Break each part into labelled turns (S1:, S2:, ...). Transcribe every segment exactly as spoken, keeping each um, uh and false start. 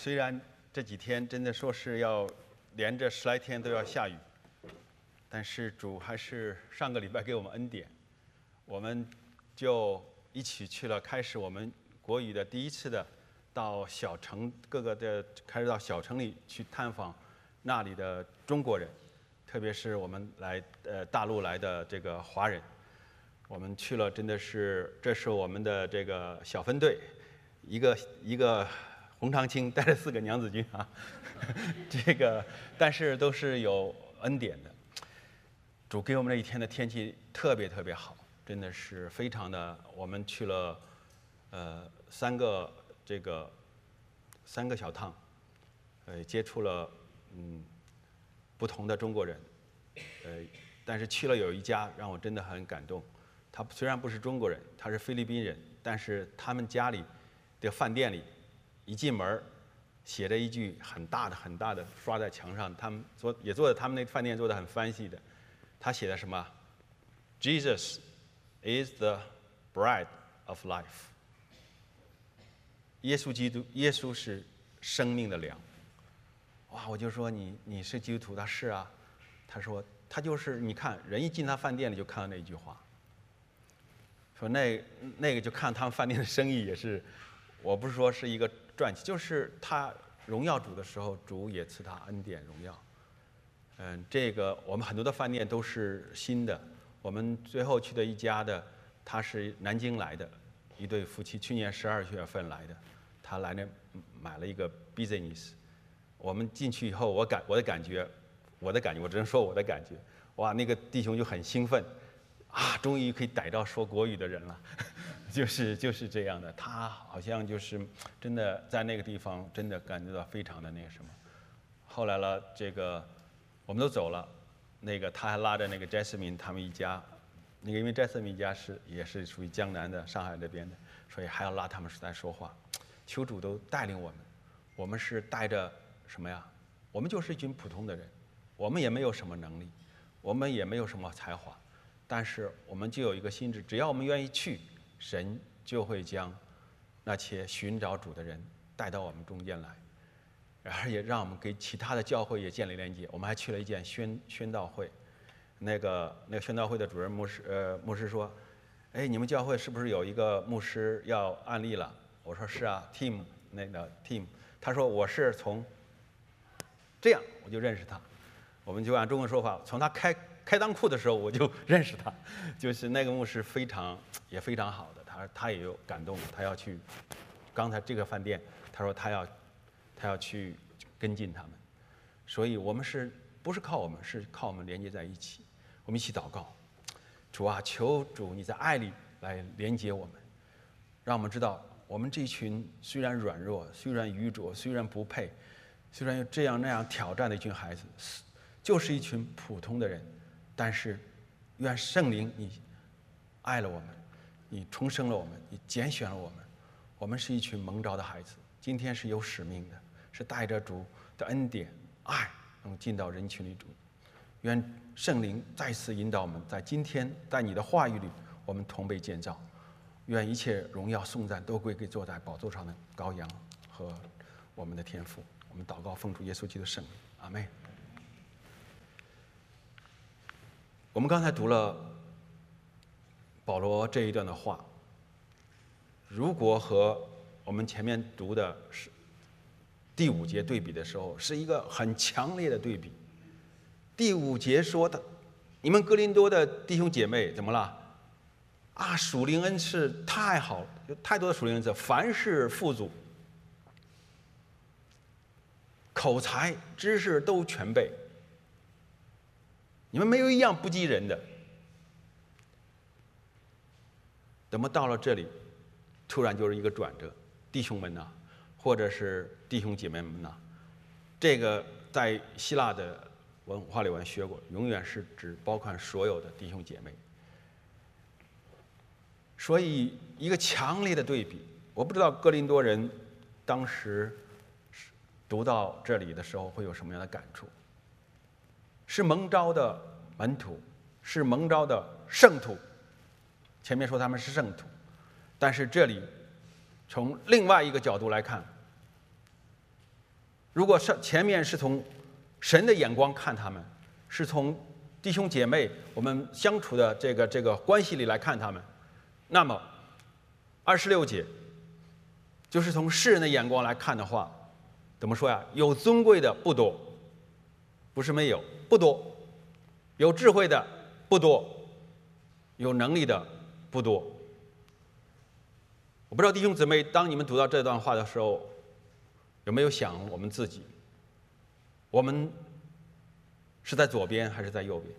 S1: 虽然这几天真的说是要连着十来天都要下雨，但是主还是上个礼拜给我们恩典，我们就一起去了，开始我们国语的第一次的到小城各个的开始到小城里去探访那里的中国人，特别是我们来呃大陆来的这个华人，我们去了，真的是这是我们的这个小分队，一个一个洪长青带着四个娘子军啊，这个但是都是有恩典的。主给我们那一天的天气特别特别好，真的是非常的。我们去了呃三个这个三个小趟，呃接触了嗯不同的中国人，呃但是去了有一家让我真的很感动。他虽然不是中国人，他是菲律宾人，但是他们家里的饭店里一进门写着一句很大的很大的刷在墙上，他们做也做的他们那饭店做的很 fancy 的，他写的什么 Jesus is the bread of life， 耶稣基督耶稣是生命的粮。哇，我就说你你是基督徒？他是啊。他说他就是你看人一进他饭店里就看到那一句话，说那那个就看他们饭店的生意也是，我不是说是一个传奇，就是他荣耀主的时候，主也赐他恩典荣耀。嗯，这个我们很多的饭店都是新的，我们最后去的一家的，他是南京来的一对夫妻，去年十二月份来的，他来那买了一个 business。我们进去以后，我感我的感觉，我的感觉，我只能说我的感觉，哇，那个弟兄就很兴奋。啊，终于可以逮到说国语的人了，就是就是这样的。他好像就是真的在那个地方，真的感觉到非常的那个什么。后来了，这个我们都走了，那个他还拉着那个 Jasmine 他们一家，那个因为 Jasmine 一家是也是属于江南的上海那边的，所以还要拉他们来说话。求主都带领我们，我们是带着什么呀？我们就是一群普通的人，我们也没有什么能力，我们也没有什么才华。但是我们就有一个心智，只要我们愿意去，神就会将那些寻找主的人带到我们中间来，然后也让我们给其他的教会也建立连接。我们还去了一件宣宣道会，那个那个宣道会的主任牧师呃牧师说，哎，你们教会是不是有一个牧师要案例了？我说是啊 ，Tim 那个 Tim， 他说我是从这样我就认识他，我们就按中文说法，从他开。开裆裤的时候我就认识他，就是那个牧师非常也非常好的，他他也有感动，他要去刚才这个饭店，他说他要他要去跟进他们，所以我们是不是靠我们，是靠我们连接在一起，我们一起祷告，主啊，求主你在爱里来连接我们，让我们知道我们这群虽然软弱，虽然愚拙，虽然不配，虽然有这样那样挑战的一群孩子，就是一群普通的人。但是，愿圣灵你爱了我们，你重生了我们，你拣选了我们，我们是一群蒙召的孩子。今天是有使命的，是带着主的恩典、爱，能进到人群里主。愿圣灵再次引导我们，在今天，在你的话语里，我们同被建造。愿一切荣耀颂赞都归给坐在宝座上的羔羊和我们的天父。我们祷告，奉主耶稣基督的圣名，阿们。我们刚才读了保罗这一段的话，如果和我们前面读的是第五节对比的时候，是一个很强烈的对比。第五节说的，你们哥林多的弟兄姐妹怎么了？啊，属灵恩赐太好了，有太多的属灵恩赐，凡事富足，口才、知识都全备。你们没有一样不及人的。怎么到了这里，突然就是一个转折？弟兄们呐，或者是弟兄姐妹们呐，这个在希腊的文化里我们学过，永远是指包括所有的弟兄姐妹。所以一个强烈的对比，我不知道哥林多人当时读到这里的时候会有什么样的感触。是蒙召的门徒，是蒙召的圣徒。前面说他们是圣徒，但是这里从另外一个角度来看， 如果是前面是从神的眼光看他们，是从弟兄姐妹我们相处的这个这个关系里来看他们，那么二十六节就是从世人的眼光来看的话，怎么说呀？有尊贵的不多，不是没有，不多；有智慧的不多，有能力的不多。我不知道弟兄姊妹，当你们读到这段话的时候，有没有想我们自己？我们是在左边还是在右边？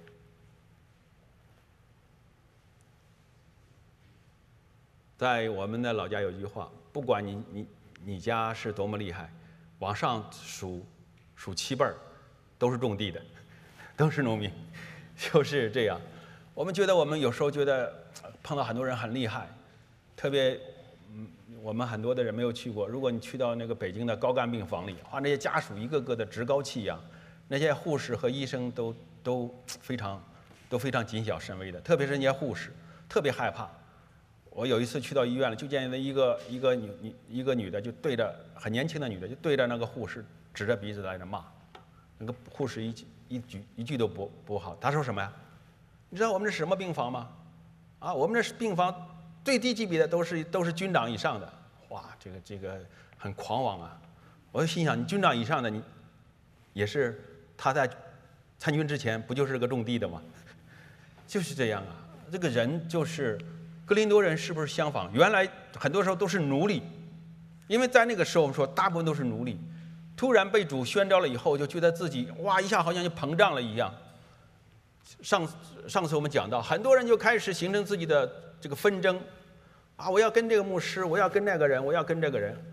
S1: 在我们的老家有句话，不管你你你家是多么厉害，往上数数七辈儿，都是种地的，都是农民，就是这样。我们觉得我们有时候觉得碰到很多人很厉害，特别嗯，我们很多的人没有去过。如果你去到那个北京的高干病房里，哇，那些家属一个个的趾高气扬，那些护士和医生都都非常都非常谨小慎微的，特别是那些护士，特别害怕。我有一次去到医院了，就见一个一个女女一个女的就对着很年轻的女的就对着那个护士指着鼻子在那骂，那个护士一句一句一句都不不好。她说什么呀？你知道我们这是什么病房吗？啊，我们这是病房最低级别的都是都是军长以上的。哇，这个这个很狂妄啊！我就心想，你军长以上的你也是他在参军之前不就是个种地的吗？就是这样啊，这个人就是。哥林多人是不是相仿？原来很多时候都是奴隶，因为在那个时候我们说大部分都是奴隶，突然被主宣召了以后，就觉得自己哇一下好像就膨胀了一样。上上次我们讲到，很多人就开始形成自己的这个纷争，啊，我要跟这个牧师，我要跟那个人，我要跟这个人，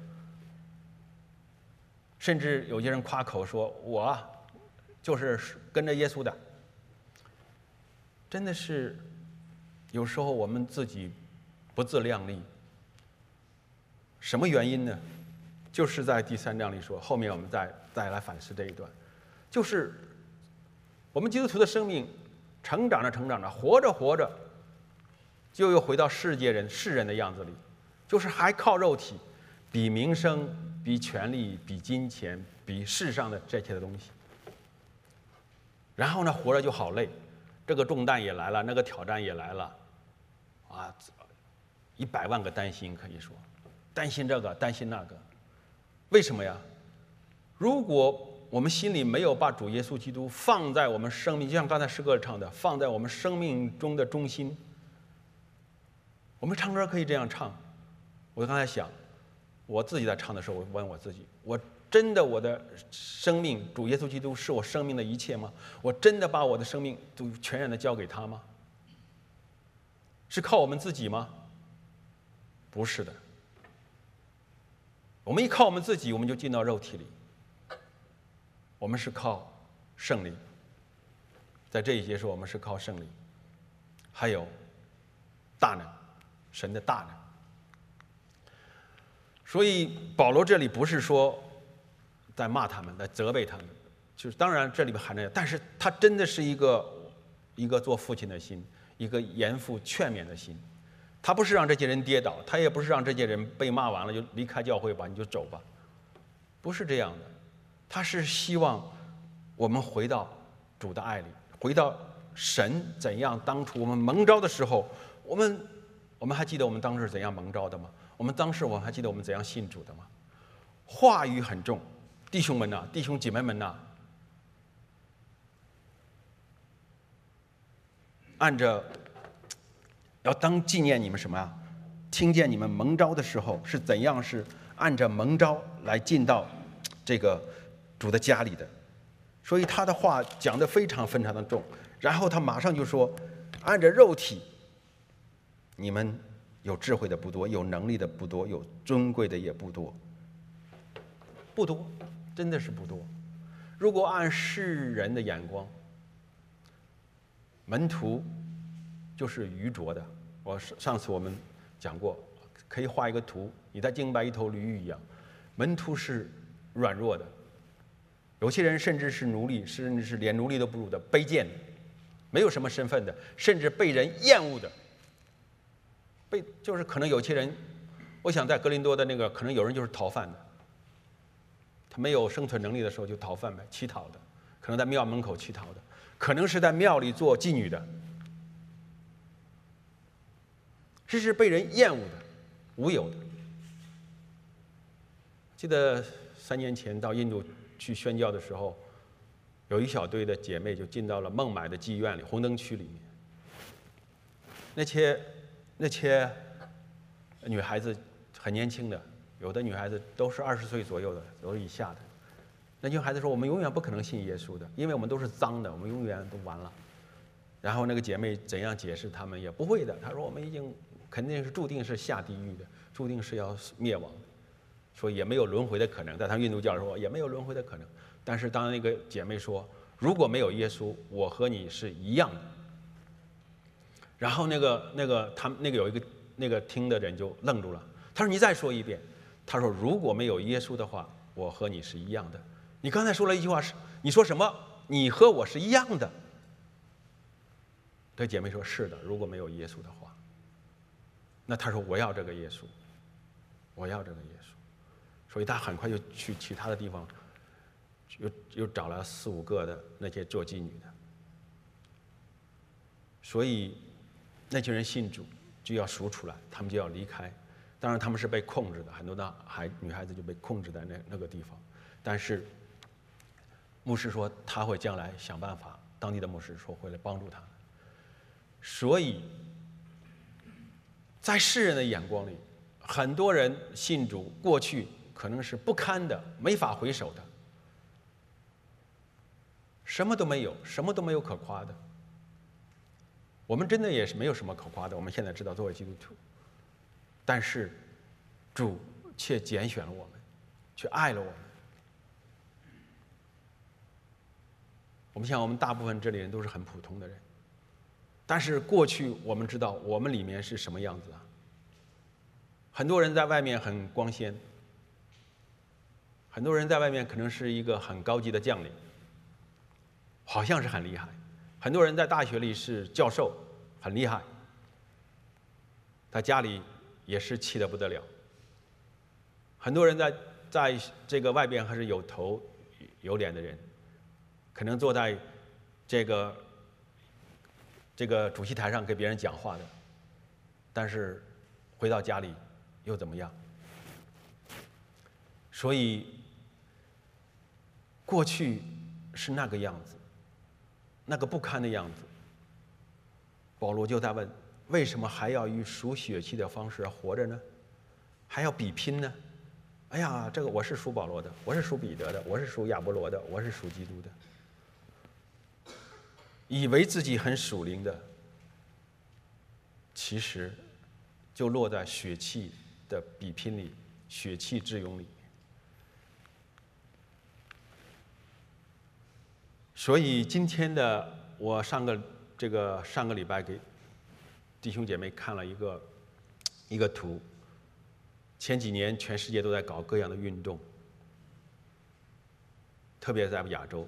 S1: 甚至有些人夸口说我就是跟着耶稣的，真的是。有时候我们自己不自量力，什么原因呢？就是在第三章里说，后面我们再再来反思这一段，就是我们基督徒的生命成长着成长着，活着活着，就又回到世界人世人的样子里，就是还靠肉体，比名声、比权力、比金钱、比世上的这些的东西，然后呢，活着就好累，这个重担也来了，那个挑战也来了。啊，一百万个担心，可以说，担心这个，担心那个，为什么呀？如果我们心里没有把主耶稣基督放在我们生命，就像刚才诗歌唱的，放在我们生命中的中心，我们唱歌可以这样唱。我刚才想，我自己在唱的时候，我问我自己：我真的我的生命，主耶稣基督是我生命的一切吗？我真的把我的生命都全然的交给他吗？是靠我们自己吗？不是的。我们一靠我们自己，我们就进到肉体里。我们是靠圣灵。在这一节说，我们是靠圣灵，还有大能，神的大能。所以保罗这里不是说在骂他们，在责备他们，就是当然这里边含着，但是他真的是一个一个做父亲的心。一个严父劝勉的心，他不是让这些人跌倒，他也不是让这些人被骂完了就离开教会吧，你就走吧，不是这样的，他是希望我们回到主的爱里，回到神怎样当初我们蒙召的时候，我们我们还记得我们当时怎样蒙召的吗？我们当时我们还记得我们怎样信主的吗？话语很重，弟兄们呐，弟兄姐妹们呐，按着要当纪念你们什么呀？听见你们蒙召的时候是怎样是按着蒙召来进到这个主的家里的，所以他的话讲得非常非常的重。然后他马上就说，按着肉体，你们有智慧的不多，有能力的不多，有尊贵的也不多，不多，真的是不多。如果按世人的眼光，门徒就是愚拙的。我上次我们讲过，可以画一个图，你在敬拜一头驴一样。门徒是软弱的，有些人甚至是奴隶，甚至是连奴隶都不如的，卑贱的，没有什么身份的，甚至被人厌恶的。被就是可能有些人，我想在哥林多的那个，可能有人就是逃犯的， 他没有生存能力的时候就讨饭呗，乞讨的，可能在庙门口乞讨的，可能是在庙里做妓女的，这是被人厌恶的、无有的。记得三年前到印度去宣教的时候，有一小队的姐妹就进到了孟买的妓院里，红灯区里面。那些那些女孩子很年轻的，有的女孩子都是二十岁左右的，都是以下的。那女孩子说：“我们永远不可能信耶稣的，因为我们都是脏的，我们永远都完了。”然后那个姐妹怎样解释他们也不会的。她说：“我们已经肯定是注定是下地狱的，注定是要灭亡的，说也没有轮回的可能。”在他们印度教说也没有轮回的可能。但是当那个姐妹说：“如果没有耶稣，我和你是一样的。”然后那个那个他们那个有一个那个听的人就愣住了，他说：“你再说一遍。”他说：“如果没有耶稣的话，我和你是一样的。”你刚才说了一句话是，你说什么？你和我是一样的。这姐妹说：“是的，如果没有耶稣的话。”那他说：“我要这个耶稣，我要这个耶稣。”所以他很快就去其他的地方，又又找了四五个的那些做妓女的。所以那群人信主就要赎出来，他们就要离开。当然他们是被控制的，很多的孩女孩子就被控制在那那个地方。但是牧师说他会将来想办法，当地的牧师说会来帮助他们。所以在世人的眼光里，很多人信主过去可能是不堪的，没法回首的，什么都没有，什么都没有可夸的。我们真的也是没有什么可夸的，我们现在知道作为基督徒，但是主却拣选了我们，却爱了我们。我们想我们大部分这里人都是很普通的人，但是过去我们知道我们里面是什么样子啊。很多人在外面很光鲜，很多人在外面可能是一个很高级的将领，好像是很厉害。很多人在大学里是教授，很厉害，他家里也是气得不得了。很多人在在这个外边还是有头有脸的人，可能坐在这个这个主席台上给别人讲话的，但是回到家里又怎么样？所以过去是那个样子，那个不堪的样子。保罗就在问：为什么还要以属血气的方式活着呢？还要比拼呢？哎呀，这个我是属保罗的，我是属彼得的，我是属亚波罗的，我是属基督的。以为自己很属灵的，其实就落在血气的比拼里，血气之勇里。所以今天的我上个这个上个礼拜给弟兄姐妹看了一个一个图。前几年全世界都在搞各样的运动，特别在亚洲，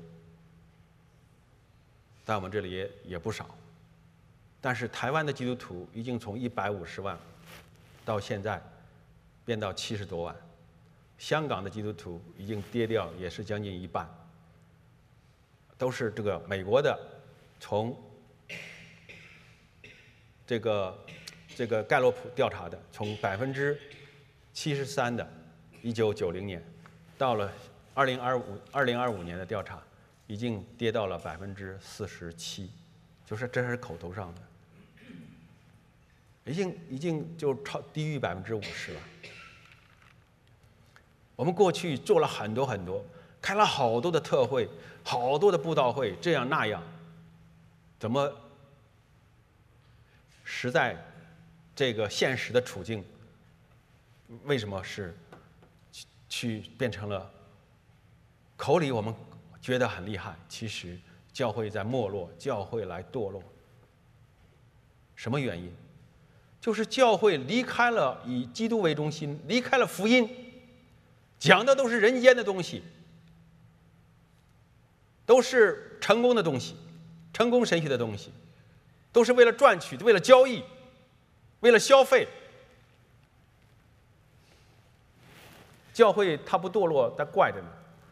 S1: 在我们这里也也不少。但是台湾的基督徒已经从一百五十万到现在变到七十多万，香港的基督徒已经跌掉，也是将近一半。都是这个美国的，从这个这个盖洛普调查的，从百分之七十三的，一九九零年，到了二零二五二零二五年的调查，已经跌到了百分之四十七，就是这是口头上的，已经已经就超低于百分之五十了。我们过去做了很多很多，开了好多的特会，好多的布道会，这样那样，怎么实在这个现实的处境？为什么是去变成了口里我们觉得很厉害，其实教会在没落，教会来堕落。什么原因？就是教会离开了以基督为中心，离开了福音，讲的都是人间的东西，都是成功的东西，成功神学的东西，都是为了赚取，为了交易，为了消费。教会它不堕落，它怪着呢。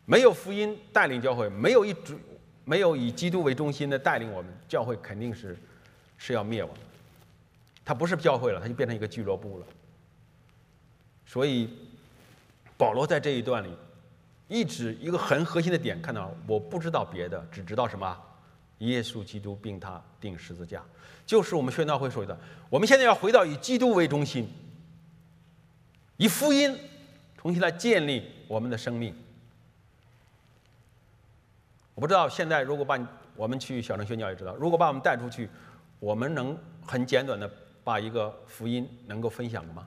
S1: 没有福音带领教会，没有以主没有以基督为中心的带领我们，教会肯定是是要灭亡的。它不是教会了，它就变成一个俱乐部了。所以保罗在这一段里一直一个很核心的点，看到我不知道别的，只知道什么？耶稣基督并他钉十字架，就是我们宣道会说的。我们现在要回到以基督为中心，以福音重新来建立我们的生命。我不知道现在如果把我们去小城宣教也知道，如果把我们带出去，我们能很简短的把一个福音能够分享吗？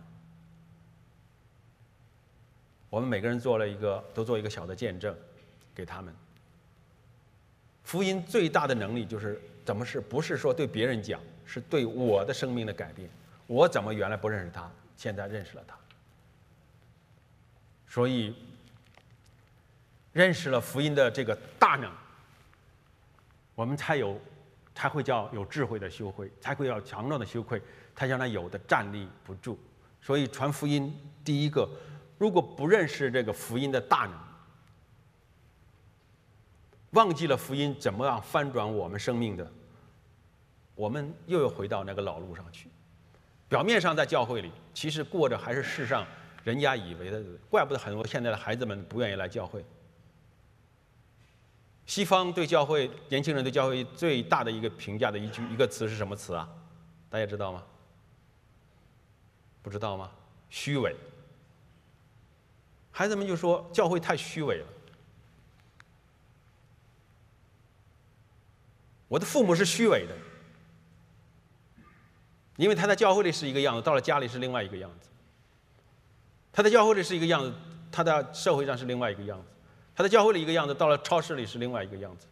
S1: 我们每个人做了一个，都做一个小的见证，给他们。福音最大的能力就是怎么是不是说对别人讲，是对我的生命的改变。我怎么原来不认识他，现在认识了他。所以认识了福音的这个大能，我们才有才会叫有智慧的羞愧，才会要强壮的羞愧，才将来有的站立不住。所以传福音，第一个，如果不认识这个福音的大能，忘记了福音怎么样翻转我们生命的，我们又要回到那个老路上去。表面上在教会里，其实过着还是世上人家以为的，怪不得很多现在的孩子们不愿意来教会。西方对教会，年轻人对教会最大的一个评价的一句一个词是什么词啊？大家知道吗？不知道吗？虚伪。孩子们就说教会太虚伪了。我的父母是虚伪的，因为他在教会里是一个样子，到了家里是另外一个样子。他在教会里是一个样子，他在社会上是另外一个样子。他在教会里一个样子，到了超市里是另外一个样子。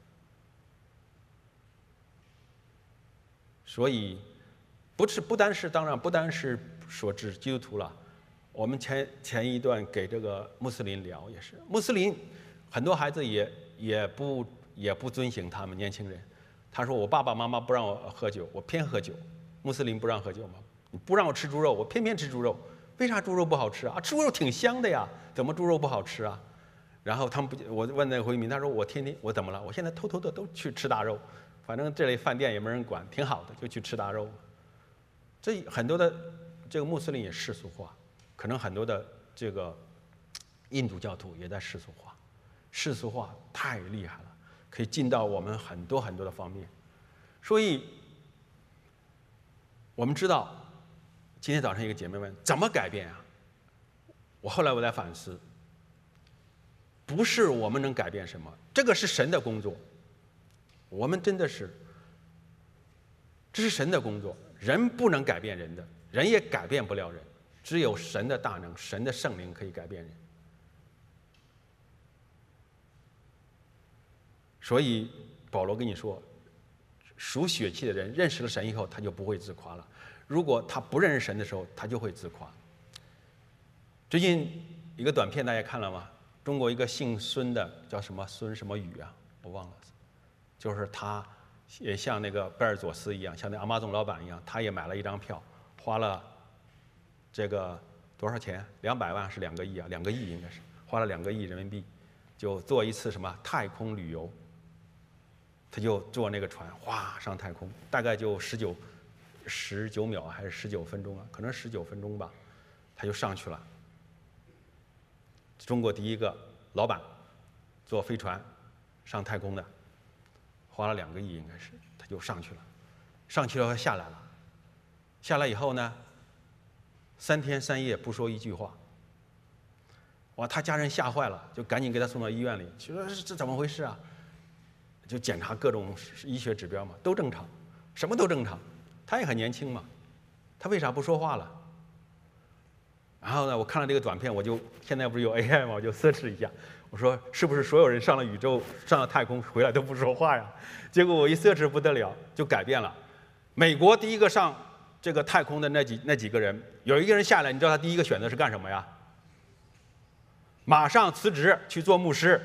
S1: 所以，不是不单是当然不单是说指基督徒了，我们前前一段给这个穆斯林聊也是，穆斯林很多孩子也也不也不遵行他们年轻人。他说我爸爸妈妈不让我喝酒，我偏喝酒。穆斯林不让喝酒吗？你不让我吃猪肉，我偏偏吃猪肉。为啥猪肉不好吃啊？猪肉挺香的呀，怎么猪肉不好吃啊？然后他们不，我问那个回民，他说我天天我怎么了？我现在偷偷的都去吃大肉，反正这类饭店也没人管，挺好的，就去吃大肉。这很多的这个穆斯林也世俗化，可能很多的这个印度教徒也在世俗化，世俗化太厉害了，可以进到我们很多很多的方面。所以我们知道，今天早上一个姐妹问怎么改变啊？我后来我在反思。不是我们能改变什么，这个是神的工作。我们真的是，这是神的工作，人不能改变人的，人也改变不了人，只有神的大能，神的圣灵可以改变人。所以保罗跟你说，属血气的人认识了神以后，他就不会自夸了；如果他不认识神的时候，他就会自夸。最近一个短片大家看了吗？中国一个姓孙的叫什么孙什么宇啊，我忘了，就是他也像那个贝尔佐斯一样，像那阿玛总老板一样，他也买了一张票，花了这个多少钱？两百万是两个亿啊，两个亿应该是花了两个亿人民币，就做一次什么太空旅游。他就坐那个船，哗上太空，大概就十九十九秒还是十九分钟啊？可能十九分钟吧，他就上去了。中国第一个老板坐飞船上太空的，花了两个亿应该是，他就上去了，上去了下来了，下来以后呢，三天三夜不说一句话，哇，他家人吓坏了，就赶紧给他送到医院里，就说这怎么回事啊？就检查各种医学指标嘛，都正常，什么都正常，他也很年轻嘛，他为啥不说话了？然后呢，我看了这个短片，我就现在不是有 A I 吗？我就search一下，我说是不是所有人上了宇宙、上了太空回来都不说话呀？结果我一search不得了，就改变了。美国第一个上这个太空的那几那几个人，有一个人下来，你知道他第一个选择是干什么呀？马上辞职去做牧师。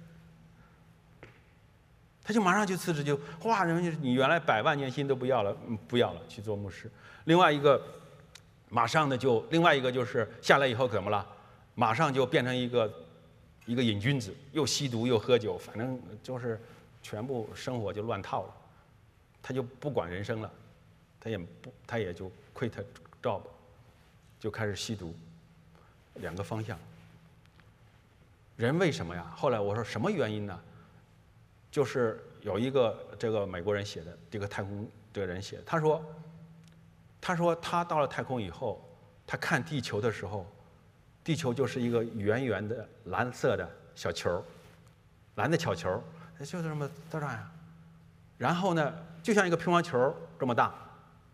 S1: 他就马上就辞职，就哇，人家你原来百万年薪都不要了，嗯，不要了，去做牧师。另外一个。马上呢就另外一个就是下来以后怎么了？马上就变成一个一个瘾君子，又吸毒又喝酒，反正就是全部生活就乱套了。他就不管人生了，他也不他也就 quit job， 就开始吸毒，两个方向。人为什么呀？后来我说什么原因呢？就是有一个这个美国人写的，这个太空这个人写的，他说，他说他到了太空以后，他看地球的时候，地球就是一个圆圆的蓝色的小球，蓝的小球，就这么到这样，然后呢，就像一个乒乓球这么大，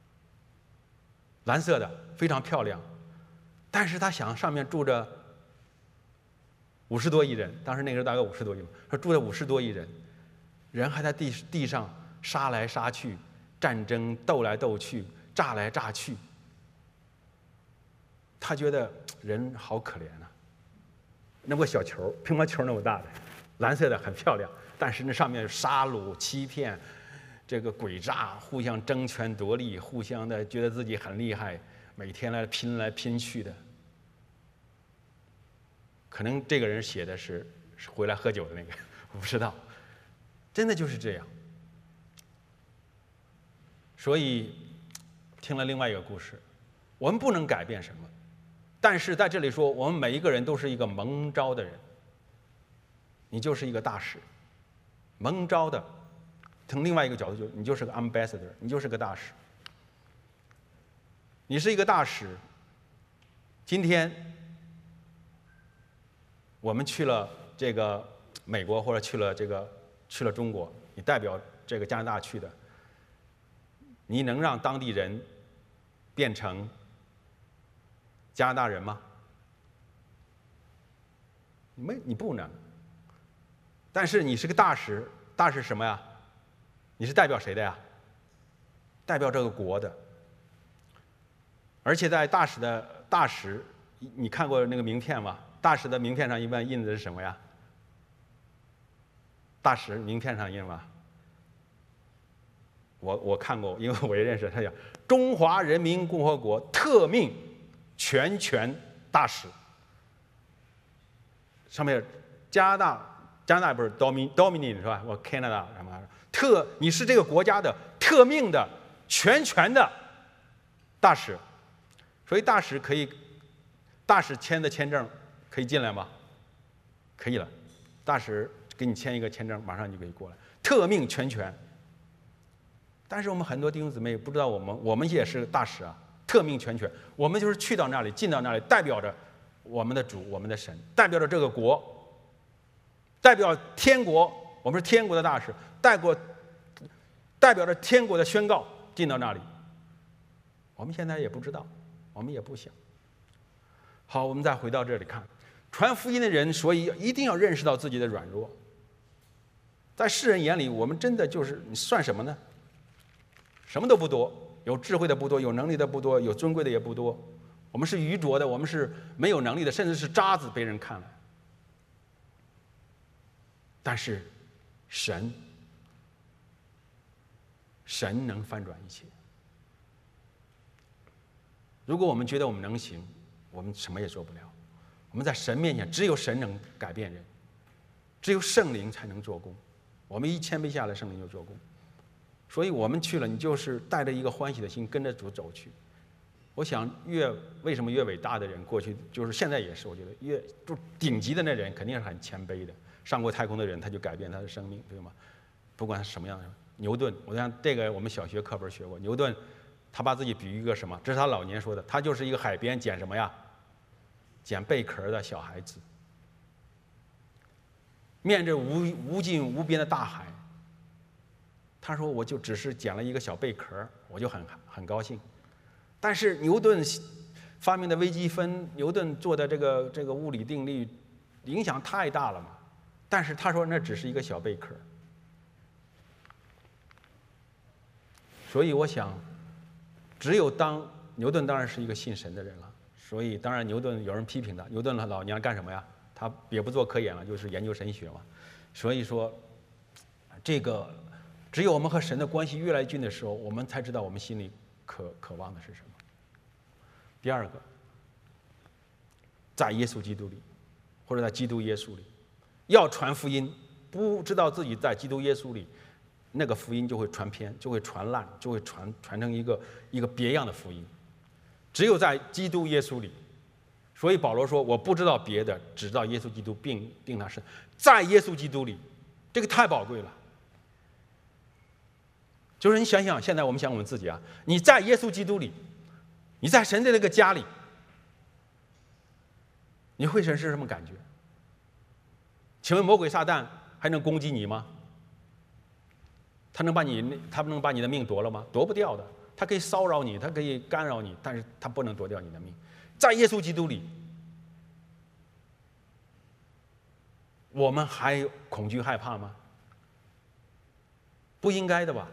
S1: 蓝色的，非常漂亮。但是他想上面住着五十多亿人，当时那个时候大概五十多亿，说住着五十多亿人，人还在地地上杀来杀去，战争斗来斗去，炸来炸去。他觉得人好可怜啊，那么个小球，乒乓球那么大的，蓝色的很漂亮，但是那上面杀戮、欺骗、这个诡诈，互相争权夺利，互相的觉得自己很厉害，每天来拼来拼去的。可能这个人写的是是回来喝酒的那个，我不知道，真的就是这样。所以听了另外一个故事，我们不能改变什么，但是在这里说，我们每一个人都是一个蒙召的人，你就是一个大使，蒙召的。从另外一个角度就，你就是个 ambassador， 你就是个大使。你是一个大使。今天我们去了这个美国，或者去了这个去了中国，你代表这个加拿大去的，你能让当地人变成加拿大人吗？你没，你不能。但是你是个大使，大使什么呀？你是代表谁的呀？代表这个国的。而且在大使的大使，你看过那个名片吗？大使的名片上一般印的是什么呀？大使名片上印吗？我我看过，因为我也认识他，讲中华人民共和国特命全权大使。上面加拿大，加拿大不是 Domin Dominion 是吧？我 Canada 什么特，你是这个国家的特命的全权的大使，所以大使可以，大使签的签证可以进来吗？可以了，大使给你签一个签证，马上就可以过来，特命全权。但是我们很多弟兄姊妹不知道，我们我们也是大使啊，特命全权。我们就是去到那里，进到那里，代表着我们的主，我们的神，代表着这个国，代表天国，我们是天国的大使，代国，代表着天国的宣告进到那里。我们现在也不知道，我们也不想。好，我们再回到这里看，传福音的人，所以一定要认识到自己的软弱。在世人眼里，我们真的就是你算什么呢？什么都不多，有智慧的不多，有能力的不多，有尊贵的也不多。我们是愚拙的，我们是没有能力的，甚至是渣子，被人看来。但是，神，神能翻转一切。如果我们觉得我们能行，我们什么也做不了。我们在神面前，只有神能改变人，只有圣灵才能做工。我们一谦卑下来，圣灵就做工。所以我们去了，你就是带着一个欢喜的心跟着主走去。我想越为什么越伟大的人过去，就是现在也是，我觉得越就顶级的那人肯定是很谦卑的。上过太空的人，他就改变他的生命，对吗？不管是什么样的。牛顿，我想这个我们小学课本学过。牛顿，他把自己比喻一个什么？这是他老年说的，他就是一个海边捡什么呀？捡贝壳的小孩子。面对无无尽无边的大海。他说：“我就只是捡了一个小贝壳，我就很很高兴。”但是牛顿发明的微积分，牛顿做的这个这个物理定律，影响太大了嘛。但是他说那只是一个小贝壳。所以我想，只有当牛顿当然是一个信神的人了。所以当然牛顿有人批评他，牛顿老娘干什么呀？他也不做科研了，就是研究神学嘛。所以说，这个。只有我们和神的关系越来越近的时候，我们才知道我们心里渴渴望的是什么。第二个，在耶稣基督里，或者在基督耶稣里， 要传福音，不知道自己在基督耶稣里，那个福音就会传偏，就会传烂，就会传传成一个一个别样的福音。只有在基督耶稣里，所以保罗说：“我不知道别的，只知道耶稣基督并定他是在耶稣基督里。”这个太宝贵了。就是你想想，现在我们想我们自己啊，你在耶稣基督里，你在神的那个家里，你会是什么感觉？请问魔鬼撒旦还能攻击你吗？他能把你他能把你的命夺了吗？夺不掉的。他可以骚扰你，他可以干扰你，但是他不能夺掉你的命。在耶稣基督里，我们还恐惧害怕吗？不应该的吧？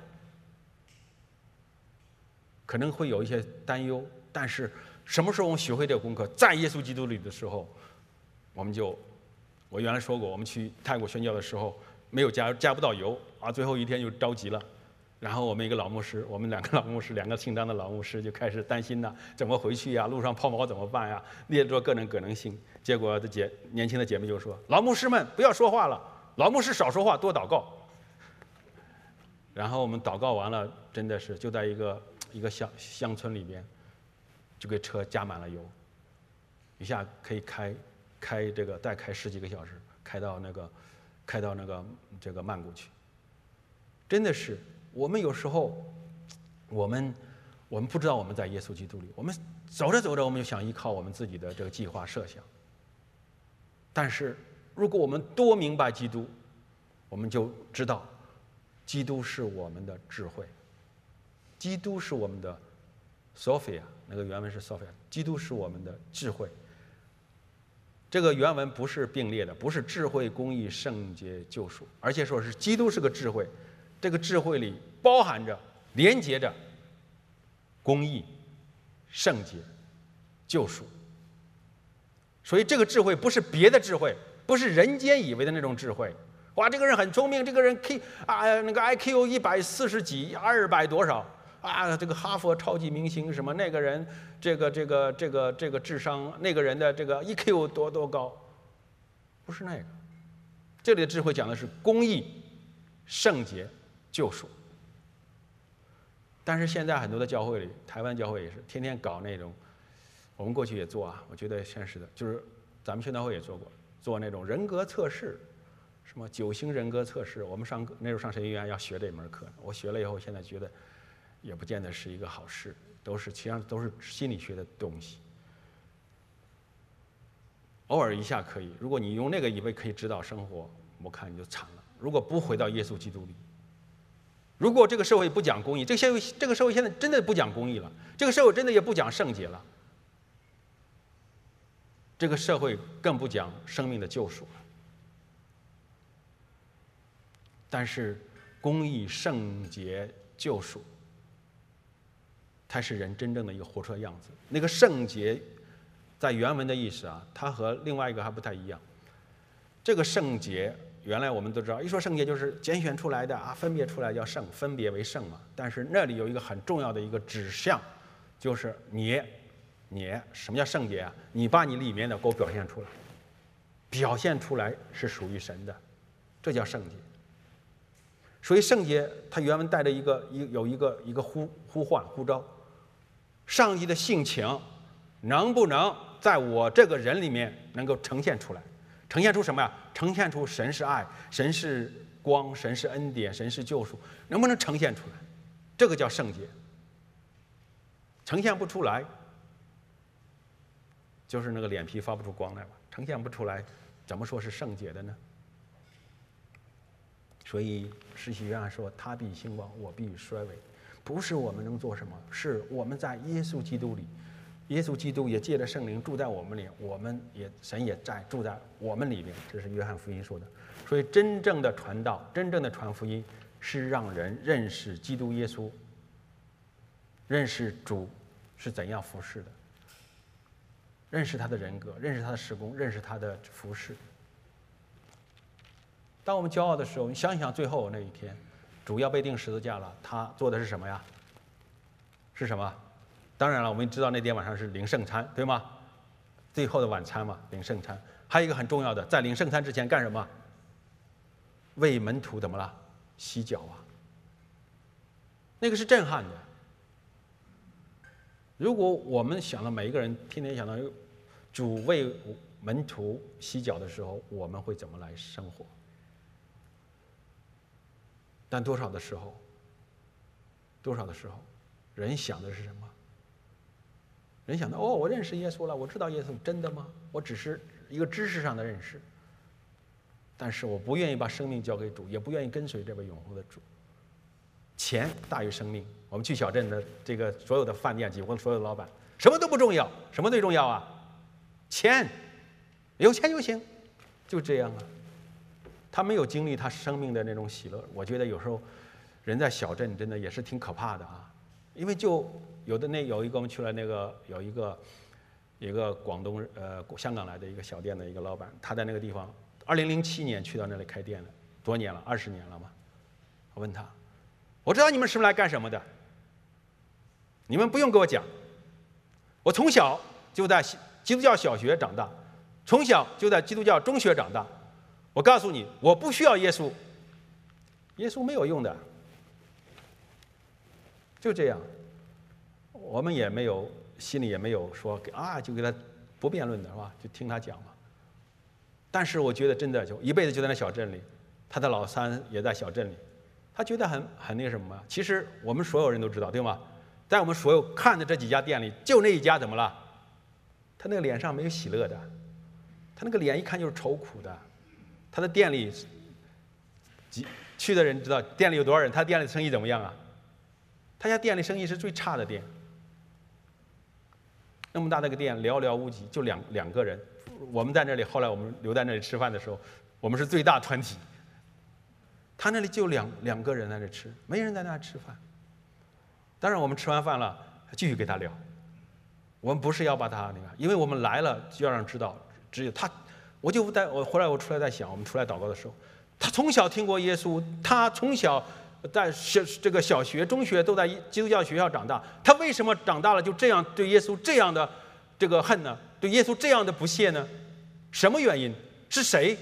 S1: 可能会有一些担忧，但是什么时候我们学会这个功课？在耶稣基督里的时候，我们就，我原来说过，我们去泰国宣教的时候，没有加加不到油啊，最后一天就着急了。然后我们一个老牧师，我们两个老牧师，两个姓张的老牧师就开始担心了，怎么回去呀？路上抛锚怎么办呀？列出各种可能性。结果的姐年轻的姐妹就说：“老牧师们不要说话了，老牧师少说话，多祷告。”然后我们祷告完了，真的是就在一个一个乡乡村里边，就给车加满了油，一下可以开开这个再开十几个小时，开到那个开到那个这个曼谷去。真的是。我们有时候，我们我们不知道我们在耶稣基督里，我们走着走着，我们就想依靠我们自己的这个计划设想。但是，如果我们多明白基督，我们就知道，基督是我们的智慧，基督是我们的 Sophia， 那个原文是 Sophia， 基督是我们的智慧。这个原文不是并列的，不是智慧、公义、圣洁、救赎，而且说是基督是个智慧。这个智慧里包含着、连接着公义、圣洁、救赎。所以这个智慧不是别的智慧，不是人间以为的那种智慧。哇，这个人很聪明，这个人 K 啊，那个 I Q 一百四十几、二百多少啊，这个哈佛超级明星什么，那个人这个这个这个这个智商，那个人的这个 E Q 多多高，不是那个。这里的智慧讲的是公义、圣洁。救赎。但是现在很多的教会里，台湾教会也是天天搞那种，我们过去也做啊，我觉得现实的，就是咱们宣道会也做过，做那种人格测试，什么九型人格测试。我们上那时候上神学院要学这门课，我学了以后，现在觉得也不见得是一个好事，都是实际上都是心理学的东西。偶尔一下可以，如果你用那个以为可以指导生活，我看你就惨了。如果不回到耶稣基督里。如果这个社会不讲公义，这个社会这个社会现在真的不讲公义了，这个社会真的也不讲圣洁了，这个社会更不讲生命的救赎了。但是公义、圣洁、救赎，它是人真正的一个活出来的样子。那个圣洁，在原文的意思啊，它和另外一个还不太一样。这个圣洁。原来我们都知道，一说圣洁就是拣选出来的啊，分别出来叫圣，分别为圣嘛。但是那里有一个很重要的一个指向，就是你，你什么叫圣洁啊？你把你里面的给我表现出来，表现出来是属于神的，这叫圣洁。所以圣洁它原文带着一个一有一个一个呼呼唤呼召，上帝的性情能不能在我这个人里面能够呈现出来？呈现出什么呀？呈现出神是爱，神是光，神是恩典，神是救赎，能不能呈现出来？这个叫圣洁。呈现不出来，就是那个脸皮发不出光来吧？呈现不出来，怎么说是圣洁的呢？所以施洗约翰说：“他必兴旺，我必衰微。”不是我们能做什么，是我们在耶稣基督里。耶稣基督也借着圣灵住在我们里，我们也神也在住在我们里面，这是约翰福音说的。所以真正的传道，真正的传福音，是让人认识基督耶稣，认识主是怎样服侍的，认识他的人格，认识他的事工，认识他的服侍。当我们骄傲的时候，你想一想最后那一天，主要被钉十字架了，他做的是什么呀？是什么？当然了，我们知道那天晚上是领圣餐，对吗？最后的晚餐嘛，领圣餐。还有一个很重要的，在领圣餐之前干什么？ 为门徒怎么了？洗脚啊！那个是震撼的。如果我们想到每一个人天天想到主为门徒洗脚的时候，我们会怎么来生活？但多少的时候，多少的时候，人想的是什么？人想到哦，我认识耶稣了，我知道耶稣，真的吗？我只是一个知识上的认识，但是我不愿意把生命交给主，也不愿意跟随这位永恒的主。钱大于生命。我们去小镇的这个所有的饭店，几乎所有的老板，什么都不重要，什么最重要啊？钱，有钱就行，就这样啊。他没有经历他生命的那种喜乐。我觉得有时候人在小镇真的也是挺可怕的啊，因为就有的那有一个我们去了那个有一个一个广东呃香港来的一个小店的一个老板，他在那个地方，二零零七年去到那里开店了，多年了，二十年了嘛。我问他，我知道你们是来干什么的，你们不用给我讲。我从小就在基督教小学长大，从小就在基督教中学长大。我告诉你，我不需要耶稣，耶稣没有用的。就这样，我们也没有心里也没有说啊，就给他不辩论的是吧？就听他讲嘛。但是我觉得真的就一辈子就在那小镇里，他的老三也在小镇里，他觉得很很那什么。其实我们所有人都知道，对吗？在我们所有看的这几家店里，就那一家怎么了？他那个脸上没有喜乐的，他那个脸一看就是愁苦的。他的店里，几去的人知道店里有多少人，他店里生意怎么样啊？他家店里生意是最差的店。那么大的一个店，寥寥无几，就两两个人。我们在那里，后来我们留在那里吃饭的时候，我们是最大团体。他那里就两两个人在那吃，没人在那吃饭。当然，我们吃完饭了，继续跟他聊。我们不是要把他那个，因为我们来了就要让知道，只有他。我就在我后来我出来在想，我们出来祷告的时候，他从小听过耶稣，他从小在小这个小学、中学都在基督教学校长大，他为什么长大了就这样对耶稣这样的这个恨呢？对耶稣这样的不屑呢？什么原因？是谁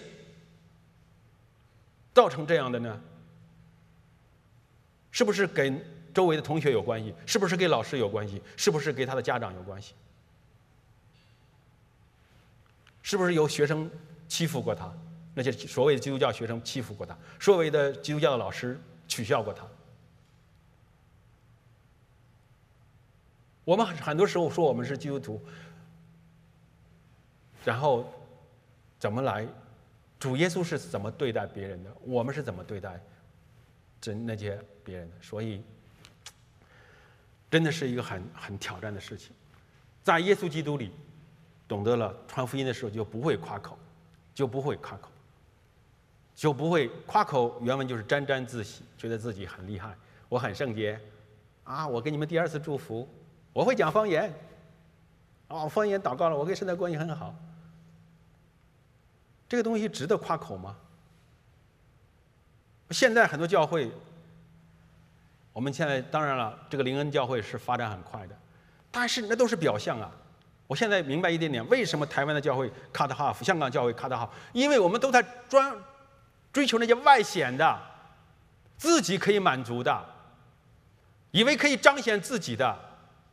S1: 造成这样的呢？是不是跟周围的同学有关系？是不是跟老师有关系？是不是跟他的家长有关系？是不是有学生欺负过他？那些所谓的基督教学生欺负过他，所谓的基督教的老师取笑过他。我们很多时候说我们是基督徒，然后怎么来？主耶稣是怎么对待别人的？我们是怎么对待这那些别人的？所以，真的是一个很很挑战的事情。在耶稣基督里，懂得了传福音的时候，就不会夸口，就不会夸口，就不会夸口。原文就是沾沾自喜，觉得自己很厉害，我很圣洁啊！我给你们第二次祝福，我会讲方言啊，方言祷告了，我跟神的关系很好。这个东西值得夸口吗？现在很多教会，我们现在当然了，这个灵恩教会是发展很快的，但是那都是表象啊。我现在明白一点点，为什么台湾的教会 cut half， 香港教会 cut half， 因为我们都在专追求那些外显的，自己可以满足的，以为可以彰显自己的，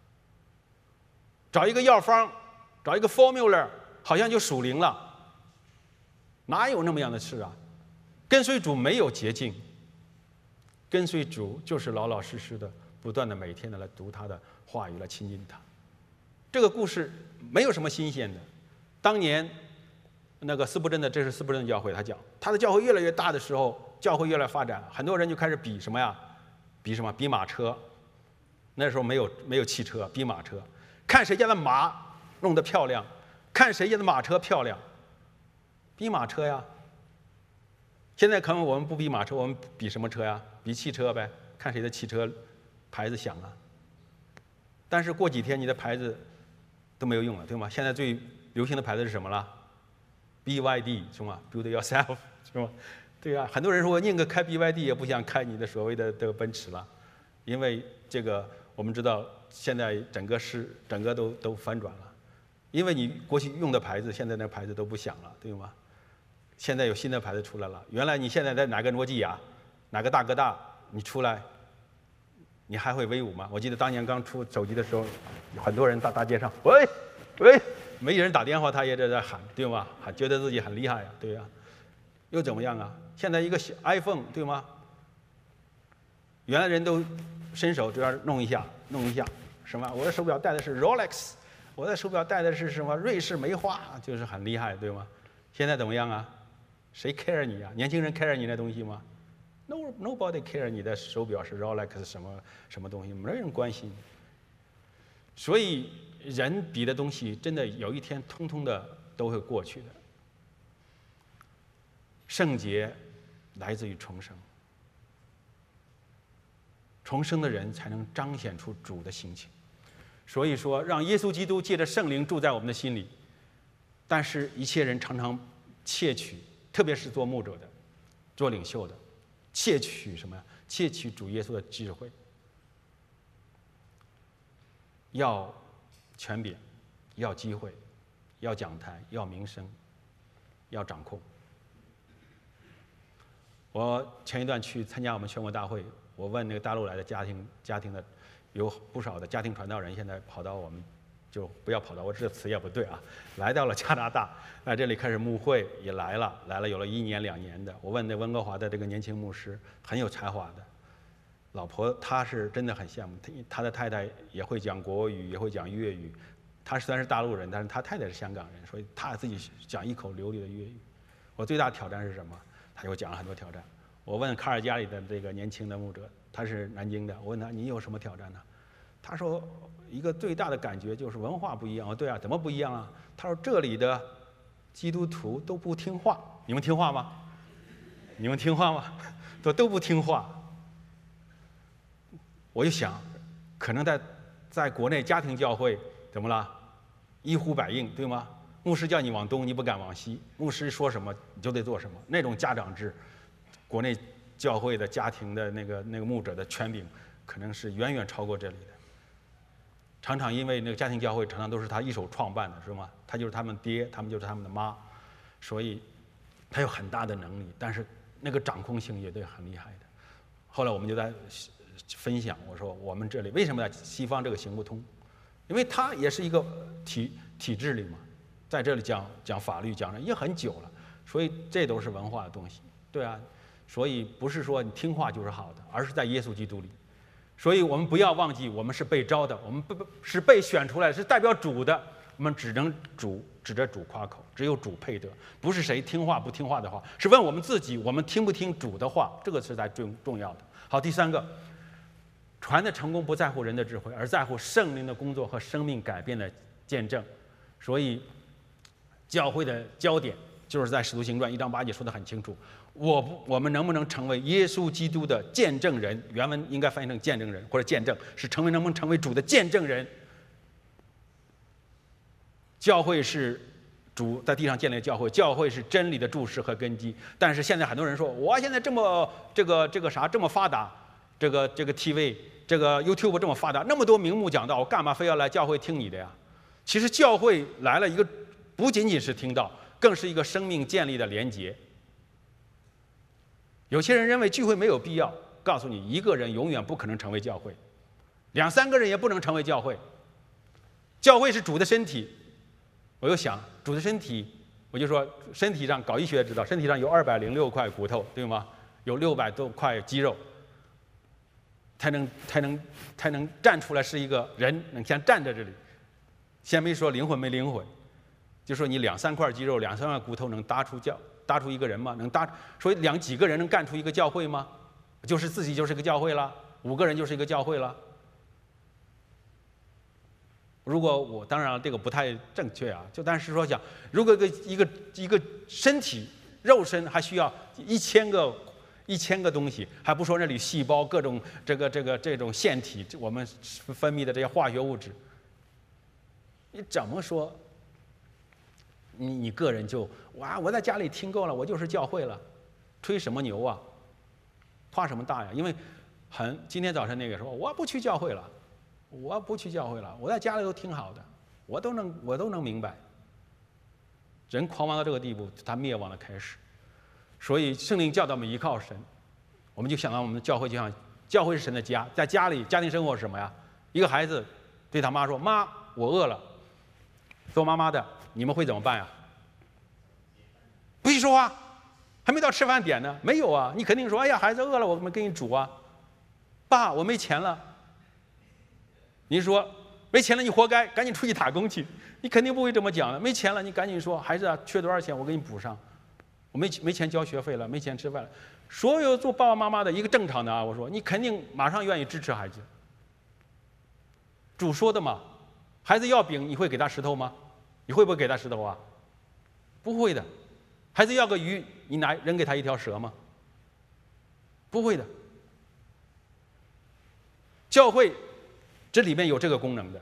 S1: 找一个药方，找一个 formula， 好像就属灵了。哪有那么样的事啊？跟随主没有捷径，跟随主就是老老实实的，不断的每天的来读他的话语，来亲近他。这个故事没有什么新鲜的。当年那个斯布真的，这是斯布真的教会，他讲他的教会越来越大的时候，教会越来越发展，很多人就开始比什么呀？比什么？比马车。那时候没有没有汽车，比马车，看谁家的马弄得漂亮，看谁家的马车漂亮。比马车呀。现在可能我们不比马车，我们比什么车呀？比汽车呗，看谁的汽车牌子响啊。但是过几天你的牌子都没有用了，对吗？现在最流行的牌子是什么了 ？B Y D 是吗 ？Build yourself 是吗？对啊，很多人说我宁可开 B Y D 也不想开你的所谓的这个奔驰了，因为这个我们知道现在整个是整个都都翻转了，因为你过去用的牌子，现在那牌子都不响了，对吗？ 现在有新的牌子出来了。原来你现在在哪个诺基亚、哪个大哥大，你出来，你还会威武吗？我记得当年刚出手机的时候，很多人大大街上，喂喂，没人打电话，他也在这喊，对吗？喊觉得自己很厉害呀，对呀。又怎么样啊？现在一个小 iPhone， 对吗？原来人都伸手这样弄一下，弄一下，什么？我的手表戴的是 Rolex。我的手表戴的是什么瑞士梅花，就是很厉害，对吗？现在怎么样啊？谁 care 你啊？年轻人 care 你那东西吗 ？No nobody care 你的手表是 Rolex 什么什么东西，没人关心。所以人比的东西，真的有一天通通的都会过去的。圣洁来自于重生，重生的人才能彰显出主的性情。所以说，让耶稣基督借着圣灵住在我们的心里。但是，一切人常常窃取，特别是做牧者的、做领袖的，窃取什么呀？窃取主耶稣的智慧，要权柄，要机会，要讲台，要名声，要掌控。我前一段去参加我们宣教大会，我问那个大陆来的家庭家庭的。有不少的家庭传道人现在跑到我们，就不要跑到，我这个词也不对啊，来到了加拿大，在这里开始牧会，也来了，来了有了一年两年的。我问那温哥华的这个年轻牧师，很有才华的，老婆他是真的很羡慕，他他的太太也会讲国语，也会讲粤语，他虽然是大陆人，但是他太太是香港人，所以他自己讲一口流利的粤语。我最大的挑战是什么？他给我讲了很多挑战。我问卡尔加里的这个年轻的牧者，他是南京的，我问他你有什么挑战呢？他说一个最大的感觉就是文化不一样。我说对啊，怎么不一样啊？他说这里的基督徒都不听话，你们听话吗？你们听话吗？都都不听话。我就想，可能在在国内家庭教会怎么了？一呼百应，对吗？牧师叫你往东，你不敢往西；牧师说什么你就得做什么。那种家长制，国内教会的家庭的那个那个牧者的权柄，可能是远远超过这里的。常常因为那个家庭教会常常都是他一手创办的，是吗？他就是他们爹，他们就是他们的妈，所以他有很大的能力，但是那个掌控性也对很厉害的。后来我们就在分享，我说我们这里为什么在西方这个行不通？因为它也是一个体体制里嘛，在这里讲讲法律讲了也很久了，所以这都是文化的东西，对啊。所以不是说你听话就是好的，而是在耶稣基督里。所以我们不要忘记，我们是被招的，我们不是被选出来，是代表主的。我们只能主指着主夸口，只有主配得，不是谁听话不听话的话，是问我们自己，我们听不听主的话，这个是才最重要的。好，第三个，传的成功不在乎人的智慧，而在乎圣灵的工作和生命改变的见证。所以，教会的焦点就是在《使徒行传》一章八节说得很清楚。我不，我们能不能成为耶稣基督的见证人？原文应该翻译成见证人或者见证，是成为能不能成为主的见证人？教会是主在地上建立的教会，教会是真理的注释和根基。但是现在很多人说，我现在这么这个这个啥这么发达，这个这个 T V 这个 YouTube 这么发达，那么多名目讲道，我干嘛非要来教会听你的呀？其实教会来了一个不仅仅是听道，更是一个生命建立的连结。有些人认为聚会没有必要，告诉你，一个人永远不可能成为教会，两三个人也不能成为教会。教会是主的身体。我又想，主的身体，我就说，身体上搞医学知道，身体上有二百零六块骨头，对吗？有六百多块肌肉，才能才能才能站出来是一个人，能先站在这里。先没说灵魂没灵魂，就说你两三块肌肉、两三块骨头能搭出教。搭出一个人吗？能搭，所以两几个人能干出一个教会吗？就是自己就是一个教会了，五个人就是一个教会了。如果我当然这个不太正确啊，就但是说讲，如果一个一个一个身体肉身还需要一千个一千个东西，还不说那里细胞各种这个这个这种腺体，我们分泌的这些化学物质，你怎么说？你你个人就哇，我在家里听够了，我就是教会了，吹什么牛啊，夸什么大呀？因为很今天早晨那个说我不去教会了，我不去教会了，我在家里都挺好的，我都能我都能明白。人狂妄到这个地步，他灭亡的开始。 所以圣灵教导我们依靠神，我们就想到我们的教会就像教会是神的家，在家里家庭生活是什么呀？一个孩子对他妈说：“妈，我饿了。”做妈妈的你们会怎么办呀？不许说话，还没到吃饭点呢。没有啊，你肯定说：“哎呀，孩子饿了，我们给你煮啊。”爸，我没钱了。你说没钱了，你活该，赶紧出去打工去。你肯定不会这么讲的。没钱了，你赶紧说：“孩子啊，缺多少钱，我给你补上。我没没钱交学费了，没钱吃饭了。”所有做爸爸妈妈的一个正常的啊，我说你肯定马上愿意支持孩子。主说的嘛，孩子要饼，你会给他石头吗？你会不会给他石头啊？不会的。孩子要个鱼，你拿扔给他一条蛇吗？不会的。教会这里面有这个功能的。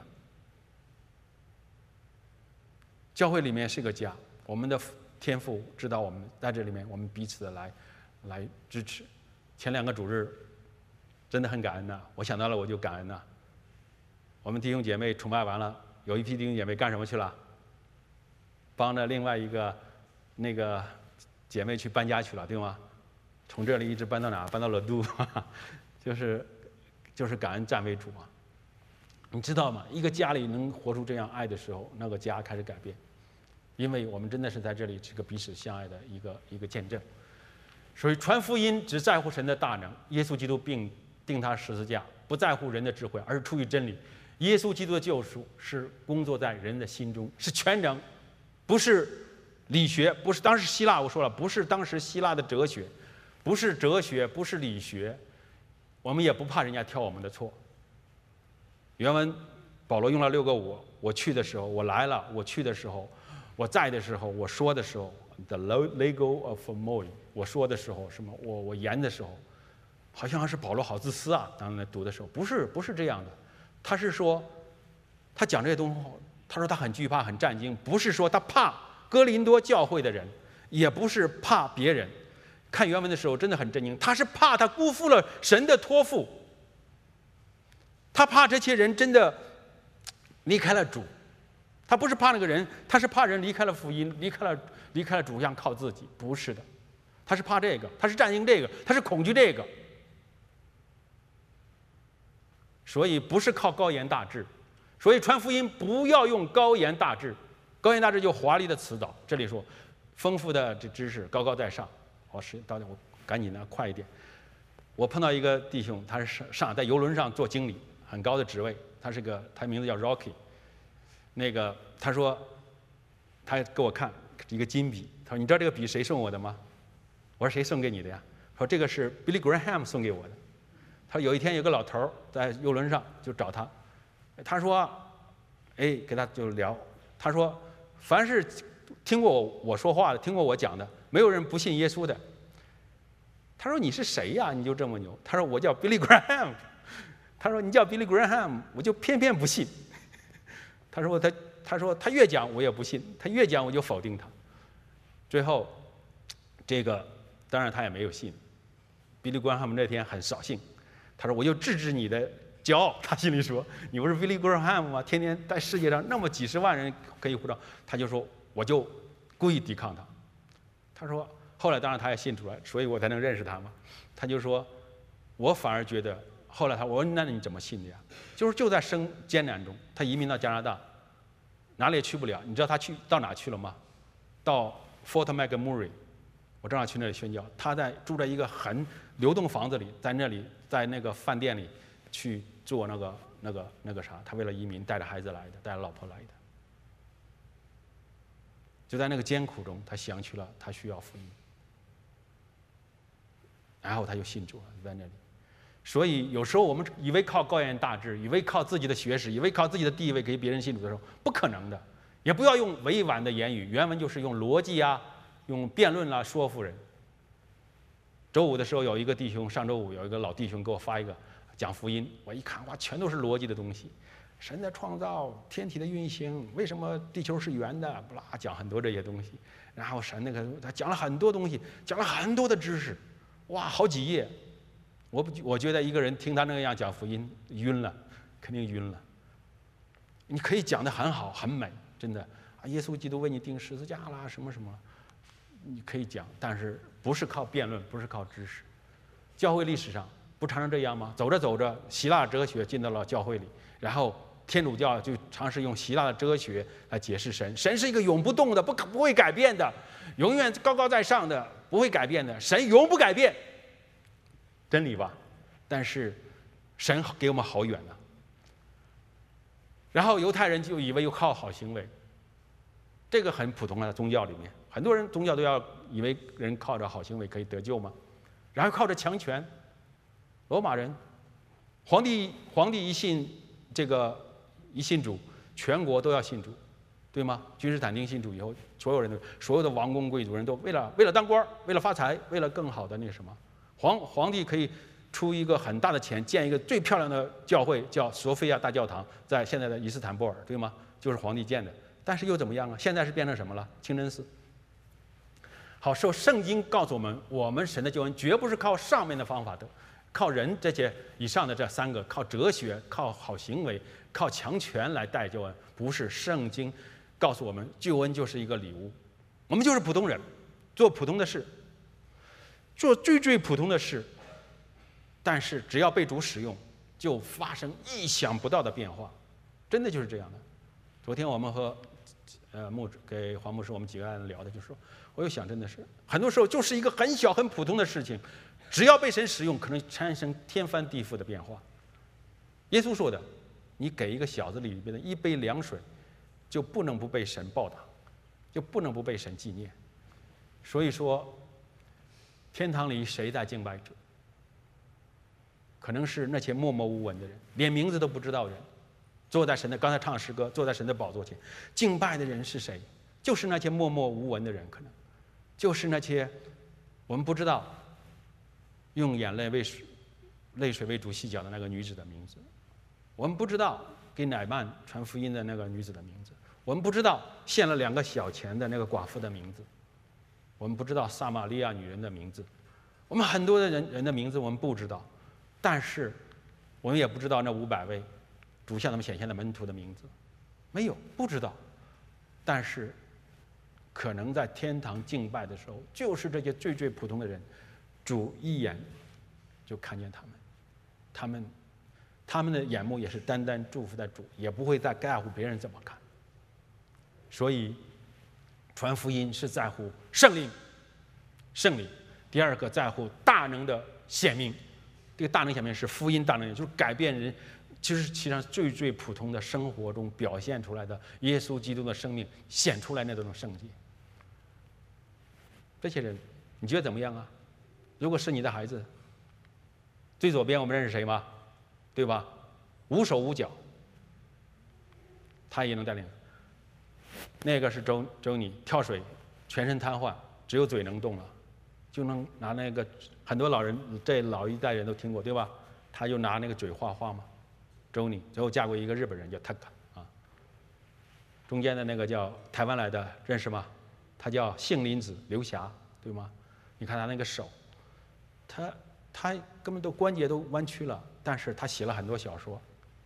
S1: 教会里面是个家，我们的天父知道我们在这里面，我们彼此的来来支持。前两个主日真的很感恩呐、啊，我想到了我就感恩呐、啊。我们弟兄姐妹崇拜完了，有一批弟兄姐妹干什么去了？帮着另外一个那个姐妹去搬家去了，对吗？从这里一直搬到哪？搬到乐都，就是就是感恩赞美主啊！你知道吗？一个家里能活出这样爱的时候，那个家开始改变，因为我们真的是在这里是个彼此相爱的一个一个见证。所以传福音只在乎神的大能，耶稣基督并钉他十字架，不在乎人的智慧，而是出于真理。耶稣基督的救赎是工作在人的心中，是全能，不是理学，不是当时希腊我说了，不是当时希腊的哲学，不是哲学，不是理学，我们也不怕人家挑我们的错。原文保罗用了六个我，我去的时候，我来了，我去的时候，我在的时候，我说的时候 ，the lego of moi， 我说的时候什么，我我言的时候，好像是保罗好自私啊，当时读的时候，不是不是这样的，他是说，他讲这些东西，他说他很惧怕，很战惊，不是说他怕哥林多教会的人，也不是怕别人。看原文的时候真的很震惊，他是怕他辜负了神的托付。他怕这些人真的离开了主，他不是怕那个人，他是怕人离开了福音，离开了离开了主，想靠自己，不是的，他是怕这个，他是战惊这个，他是恐惧这个，所以不是靠高言大志，所以传福音不要用高言大志，高言大志就华丽的辞藻，这里说丰富的这知识高高在上，我是到底我赶紧的快一点，我碰到一个弟兄，他是上上在游轮上做经理。很高的职位，他是个，他名字叫 Rocky。那个他说，他给我看一个金笔，他说：“你知道这个笔谁送我的吗？”我说：“谁送给你的呀？”说：“这个是 Billy Graham 送给我的。”他说有一天有个老头儿在游轮上就找他，他说：“哎，跟他就聊。”他说：“凡是听过我我说话的，听过我讲的，没有人不信耶稣的。”他说：“你是谁呀？你就这么牛？”他说：“我叫 Billy Graham。”他说：“你叫 Billy Graham， 我就偏偏不信。”他说他：“他说他越讲我也不信，他越讲我就否定他。”最后，这个当然他也没有信。Billy Graham 那天很扫兴，他说：“我就制止你的骄傲。”他心里说：“你不是 Billy Graham 吗？天天在世界上那么几十万人可以呼召。”他就说：“我就故意抵抗他。”他说：“后来当然他也信主了，所以我才能认识他嘛。”他就说：“我反而觉得。”后来他我说那你怎么信的呀？就是就在生艰难中，他移民到加拿大，哪里也去不了。你知道他去到哪去了吗？到 Fort McMurray， 我正好去那里宣教。他在住在一个很流动房子里，在那里在那个饭店里去做那个那个那个啥。他为了移民，带着孩子来的，带着老婆来的。就在那个艰苦中，他想起了他需要福音，然后他就信主了，在那里。所以有时候我们以为靠高言大志，以为靠自己的学识，以为靠自己的地位给别人信主的时候，不可能的。也不要用委婉的言语，原文就是用逻辑啊，用辩论啦、啊、说服人。周五的时候有一个弟兄，上周五有一个老弟兄给我发一个讲福音，我一看哇，全都是逻辑的东西，神的创造、天体的运行，为什么地球是圆的，不啦讲很多这些东西。然后神那个他讲了很多东西，讲了很多的知识，哇，好几页。我不，我觉得一个人听他那样讲福音，晕了，肯定晕了。你可以讲得很好，很美，真的啊！耶稣基督为你钉十字架啦，什么什么， 你可以讲，但是不是靠辩论，不是靠知识。教会历史上不常常这样吗？走着走着，希腊哲学进到了教会里，然后天主教就尝试用希腊的哲学来解释神。神是一个永不动的，不可不会改变的，永远高高在上的，不会改变的，神永不改变。真理吧？但是神给我们好远呢。然后犹太人就以为又靠好行为，这个很普通的宗教里面，很多人宗教都要以为人靠着好行为可以得救吗？然后靠着强权，罗马人，皇帝皇帝一信这个一信主，全国都要信主，对吗？君士坦丁信主以后，所有人都所有的王公贵族人都为了为了当官，为了发财，为了更好的那什么，皇皇帝可以出一个很大的钱建一个最漂亮的教会，叫索菲亚大教堂，在现在的伊斯坦布尔，对吗？就是皇帝建的。但是又怎么样啊？现在是变成什么了？清真寺。好，受圣经告诉我们，我们神的救恩绝不是靠上面的方法的，靠人这些以上的这三个，靠哲学、靠好行为、靠强权来带救恩，不是。圣经告诉我们，救恩就是一个礼物，我们就是普通人，做普通的事，做最最普通的事。但是只要被主使用，就发生意想不到的变化，真的就是这样的。昨天我们和呃牧给黄牧师我们几个人聊的，就是说，我又想，真的是很多时候就是一个很小很普通的事情，只要被神使用，可能产生天翻地覆的变化。耶稣说的，你给一个小子里边的一杯凉水，就不能不被神报答，就不能不被神纪念。所以说，天堂里谁在敬拜者？可能是那些默默无闻的人，连名字都不知道的人，坐在神的刚才唱诗歌，坐在神的宝座前敬拜的人是谁？就是那些默默无闻的人，可能就是那些我们不知道用眼泪为泪水为主洗脚的那个女子的名字，我们不知道给乃曼传福音的那个女子的名字，我们不知道献了两个小钱的那个寡妇的名字，我们不知道撒玛利亚女人的名字，我们很多的人人的名字我们不知道。但是我们也不知道那五百位主向他们显现的门徒的名字，没有，不知道。但是可能在天堂敬拜的时候，就是这些最最普通的人，主一眼就看见他们，他们他们的眼目也是单单祝福在主，也不会再在乎别人怎么看。所以传福音是在乎圣灵，圣灵。第二个在乎大能的显明。这个大能显明是福音大能，就是改变人，其实实际上最最普通的生活中表现出来的耶稣基督的生命显出来那种圣洁。这些人你觉得怎么样啊？如果是你的孩子，最左边我们认识谁吗？对吧？无手无脚，他也能带领。那个是周周尼跳水，全身瘫痪，只有嘴能动了，就能拿那个。很多老人，这老一代人都听过，对吧？他就拿那个嘴画画嘛。周妮最后嫁过一个日本人，叫 Taka 啊。中间的那个叫台湾来的，认识吗？他叫杏林子刘霞，对吗？你看他那个手，他他根本都关节都弯曲了，但是他写了很多小说。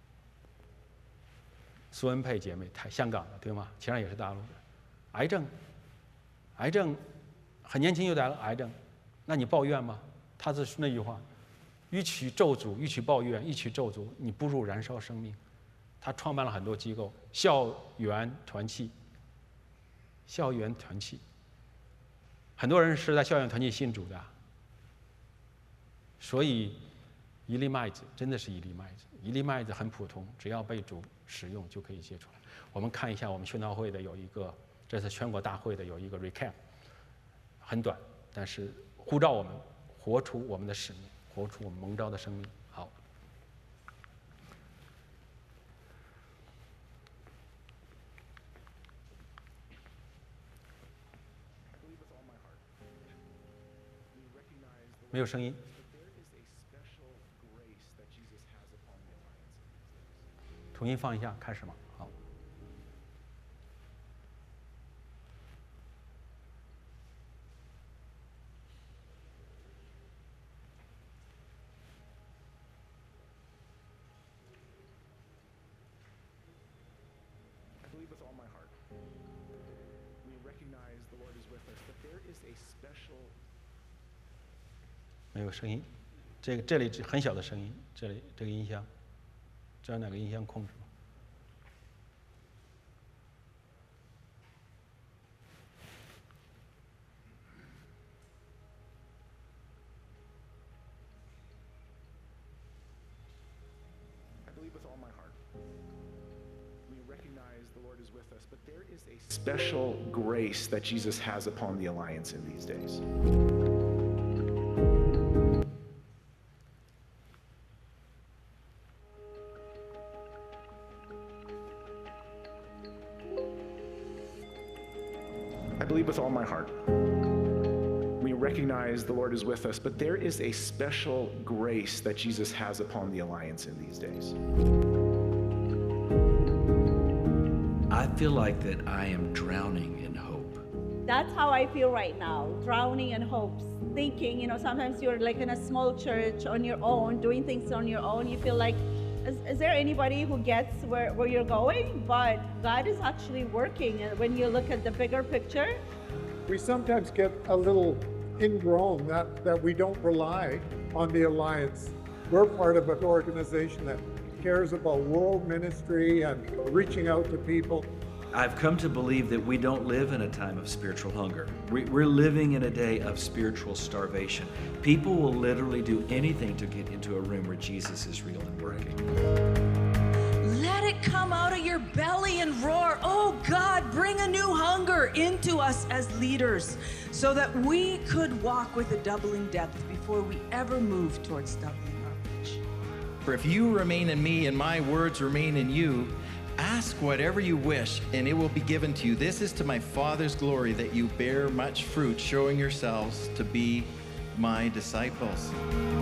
S1: 苏恩佩姐妹，台香港的，对吗？其实也是大陆的。癌症，癌症，很年轻就得了癌症，那你抱怨吗？他是那句话，与其咒诅，与其抱怨，与其咒诅，你不如燃烧生命。他创办了很多机构，校园团契，校园团契，很多人是在校园团契信主的。所以，一粒麦子真的是一粒麦子，一粒麦子很普通，只要被主使用就可以结出来。我们看一下我们宣道会的有一个，这次全国大会的有一个 recap， 很短，但是呼召我们活出我们的使命，活出我们蒙召的生命。好，没有声音。重新放一下，开始吗？好。
S2: with all my heart. We recognize the Lord is with us, that
S1: 没有声音，这个这里只很小的声音，这里这个音箱，知道哪个音箱控制吗？
S2: Special grace that Jesus has upon the Alliance in these days. I believe with all my heart. We recognize the Lord is with us, but there is a special grace that Jesus has upon the Alliance in these days.
S3: I feel like that I am drowning in hope.
S4: That's how I feel right now, drowning in hopes. Thinking, you know, sometimes you're like in a small church on your own, doing things on your own. You feel like, is, is there anybody who gets where, where you're going? But God is actually working. And when you look at the bigger picture,
S5: we sometimes get a little ingrown that, that we don't rely on the Alliance. We're part of an organization that cares about world ministry and reaching out to people.
S3: I've come to believe that we don't live in a time of spiritual hunger. We, we're living in a day of spiritual starvation. People will literally do anything to get into a room where Jesus is real and working.
S6: Let it come out of your belly and roar. Oh God, bring a new hunger into us as leaders so that we could walk with a doubling depth before we ever move towards doubling.
S7: For if you remain in me and my words remain in you, ask whatever you wish and it will be given to you. This is to my Father's glory that you bear much fruit, showing yourselves to be my disciples.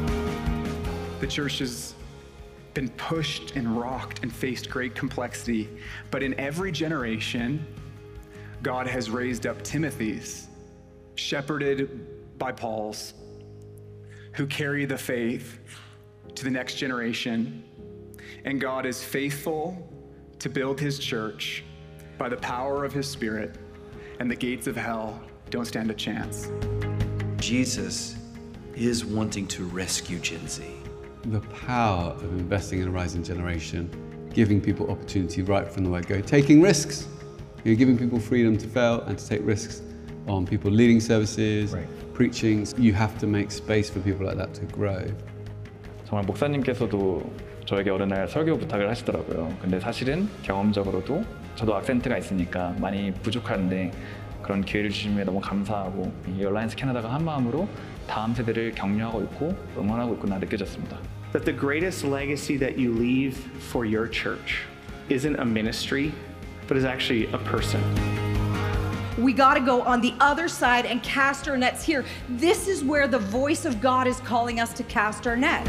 S8: The church has been pushed and rocked and faced great complexity, but in every generation, God has raised up Timothys, shepherded by Pauls, who carry the faith to the next generation, and God is faithful to build his church by the power of his Spirit, and the gates of hell don't stand a chance.
S3: Jesus is wanting to rescue Gen Z.
S9: The power of investing in a rising generation, giving people opportunity right from the word go, taking risks. You're giving people freedom to fail and to take risks on people leading services, right. preaching. You have to make space for people like that to grow.
S10: 정말 목사님께서도 저에게 어느 날 설교 부탁을 하시더라고요. 근데 사실은 경험적으로도 저도 악센트가 있으니까 많이 부족한데 그런 기회를 주심에 너무 감사하고 이 얼라이언스 캐나다가 한 마음으로 다음 세대를 격려하고 있고 응원하고 있구나 느껴졌습니다.
S2: That the greatest legacy that you leave for your church isn't a ministry, but is actually a person.
S6: We got to go on the other side and cast our nets here. This is where the voice of God is calling us to cast our net.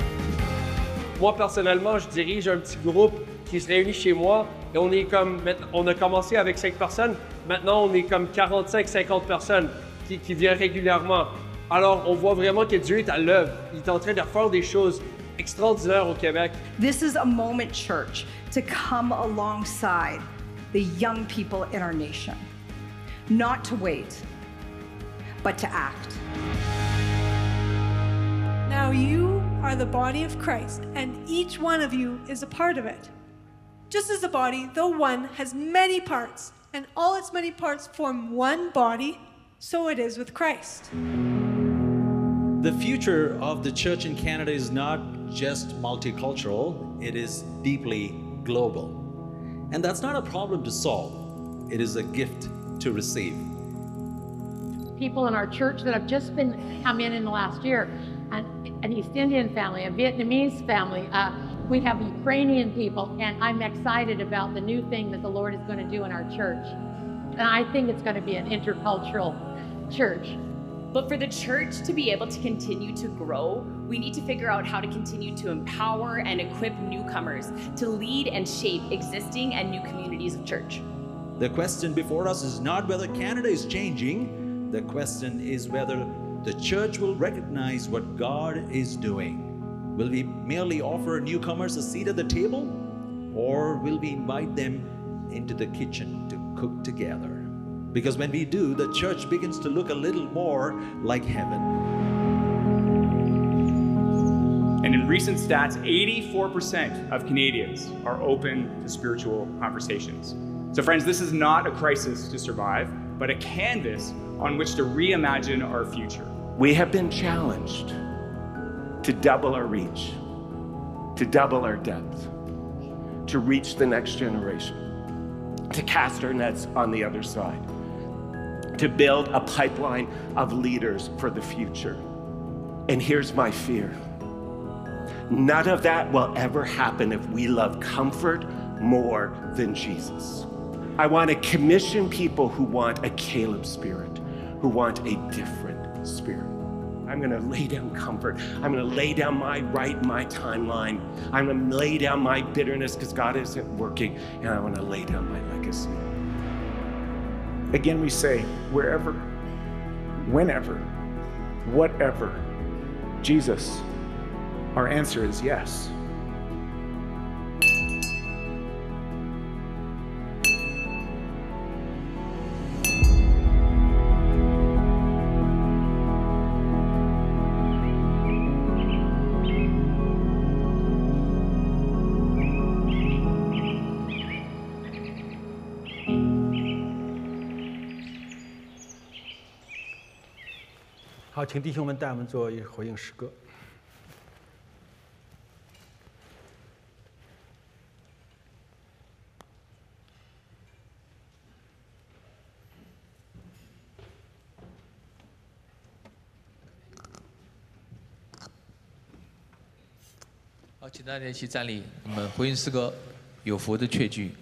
S11: Moi, personnellement, je dirige un petit groupe qui se réunit chez moi et on est comme, on a commencé avec cinq personnes, maintenant on est comme quarante-cinq cinquante personnes qui, qui viennent régulièrement. Alors, on voit vraiment que Dieu est à l'œuvre. Il est en train de faire des choses extraordinaires au Québec.
S6: This is a moment, church, to come alongside the young people in our nation. Not to wait, but to act.
S12: Now you are the body of Christ, and each one of you is a part of it. Just as the body, though one, has many parts, and all its many parts form one body, so it is with Christ.
S13: The future of the church in Canada is not just multicultural, it is deeply global. And that's not a problem to solve, it is a gift to receive.
S14: People in our church that have just been come in in the last year, an, an East Indian family, a Vietnamese family, uh, we have Ukrainian people, and I'm excited about the new thing that the Lord is going to do in our church. And I think it's going to be an intercultural church.
S15: But for the church to be able to continue to grow, we need to figure out how to continue to empower and equip newcomers to lead and shape existing and new communities of church.
S13: The question before us is not whether Canada is changing, the question is whether the church will recognize what God is doing. Will we merely offer newcomers a seat at the table, or will we invite them into the kitchen to cook together? Because when we do, the church begins to look a little more like heaven.
S8: And in recent stats, eighty-four percent of Canadians are open to spiritual conversations. So friends, this is not a crisis to survive, but a canvas on which to reimagine our future.
S16: We have been challenged to double our reach, to double our depth, to reach the next generation, to cast our nets on the other side, to build a pipeline of leaders for the future. And here's my fear. None of that will ever happen if we love comfort more than Jesus. I want to commission people who want a Caleb spirit, who want a different spirit. I'm going to lay down comfort. I'm going to lay down my right, my timeline. I'm going to lay down my bitterness because God isn't working, and I want to lay down my legacy.
S2: Again, we say, wherever, whenever, whatever, Jesus, our answer is yes.
S1: 好，请弟兄们带我们做一回应诗歌。
S17: 好，请大家一起站立。我们回应诗歌，有福的确据。